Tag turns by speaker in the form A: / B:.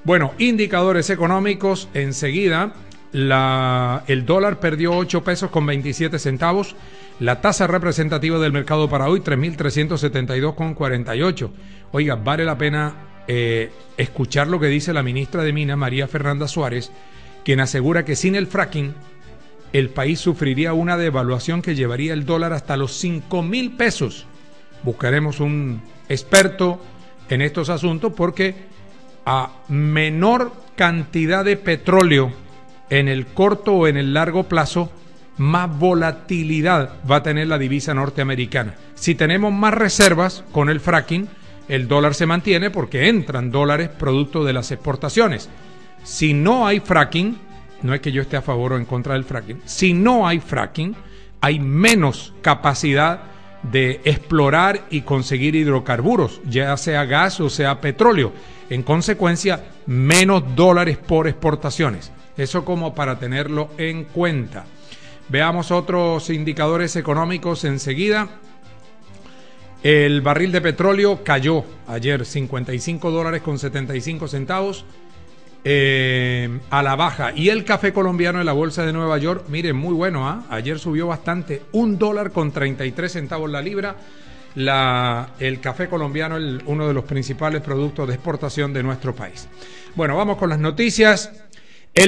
A: Bueno, indicadores económicos enseguida. El dólar perdió 8 pesos con 27 centavos. La tasa representativa del mercado para hoy, 3.372,48. Oiga, vale la pena escuchar lo que dice la ministra de Minas, María Fernanda Suárez, quien asegura que sin el fracking, el país sufriría una devaluación que llevaría el dólar hasta los 5.000 pesos. Buscaremos un experto en estos asuntos porque a menor cantidad de petróleo en el corto o en el largo plazo, más volatilidad va a tener la divisa norteamericana. Si tenemos más reservas con el fracking, el dólar se mantiene porque entran dólares producto de las exportaciones. Si no hay fracking, no es que yo esté a favor o en contra del fracking, si no hay fracking, hay menos capacidad de explorar y conseguir hidrocarburos, ya sea gas o sea petróleo. En consecuencia, menos dólares por exportaciones. Eso como para tenerlo en cuenta. Veamos otros indicadores económicos enseguida. El barril de petróleo cayó ayer $55.75 a la baja. Y el café colombiano en la bolsa de Nueva York, miren, muy bueno, ¿eh? Ayer subió bastante, $1.33 la libra. El café colombiano, uno de los principales productos de exportación de nuestro país. Bueno, vamos con las noticias.